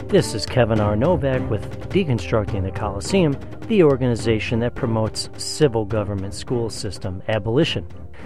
This is Kevin R. Novak with Deconstructing the Coliseum, the organization that promotes civil government school system abolition.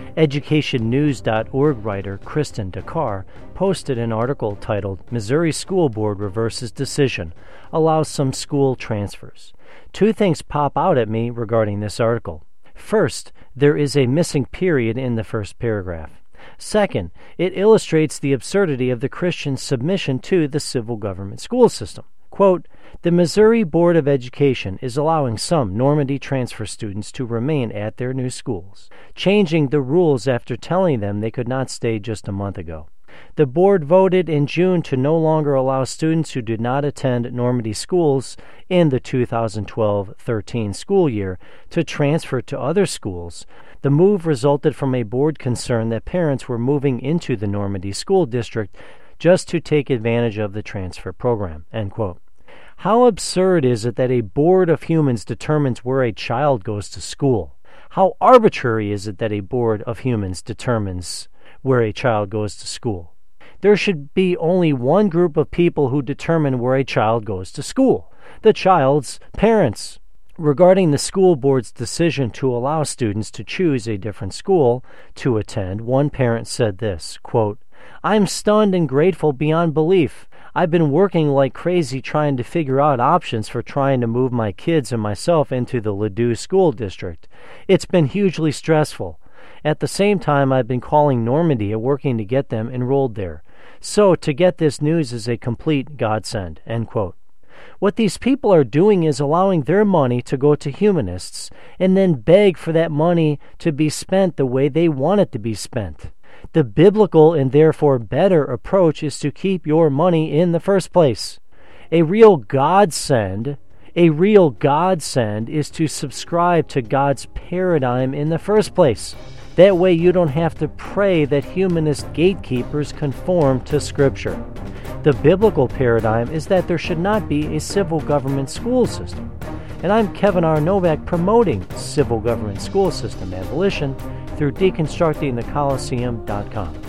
EducationNews.org writer Kristen Dakar posted an article titled Missouri School Board Reverses Decision, Allows Some School Transfers. Two things pop out at me regarding this article. First, there is a missing period in the first paragraph. Second, it illustrates the absurdity of the Christian submission to the civil government school system. Quote, the Missouri Board of Education is allowing some Normandy transfer students to remain at their new schools, changing the rules after telling them they could not stay just a month ago. The board voted in June to no longer allow students who did not attend Normandy schools in the 2012-13 school year to transfer to other schools. The move resulted from a board concern that parents were moving into the Normandy school district just to take advantage of the transfer program. End quote. How absurd is it that a board of humans determines where a child goes to school? How arbitrary is it that a board of humans determines where a child goes to school? There should be only one group of people who determine where a child goes to school: the child's parents. Regarding the school board's decision to allow students to choose a different school to attend, one parent said this, quote, I'm stunned and grateful beyond belief. I've been working like crazy trying to figure out options for trying to move my kids and myself into the Ladue School District. It's been hugely stressful. At the same time, I've been calling Normandy and working to get them enrolled there. So to get this news is a complete godsend, end quote. What these people are doing is allowing their money to go to humanists and then beg for that money to be spent the way they want it to be spent. The biblical and therefore better approach is to keep your money in the first place. A real godsend is to subscribe to God's paradigm in the first place. That way you don't have to pray that humanist gatekeepers conform to Scripture. The biblical paradigm is that there should not be a civil government school system. And I'm Kevin R. Novak promoting civil government school system abolition through deconstructingthecoliseum.com.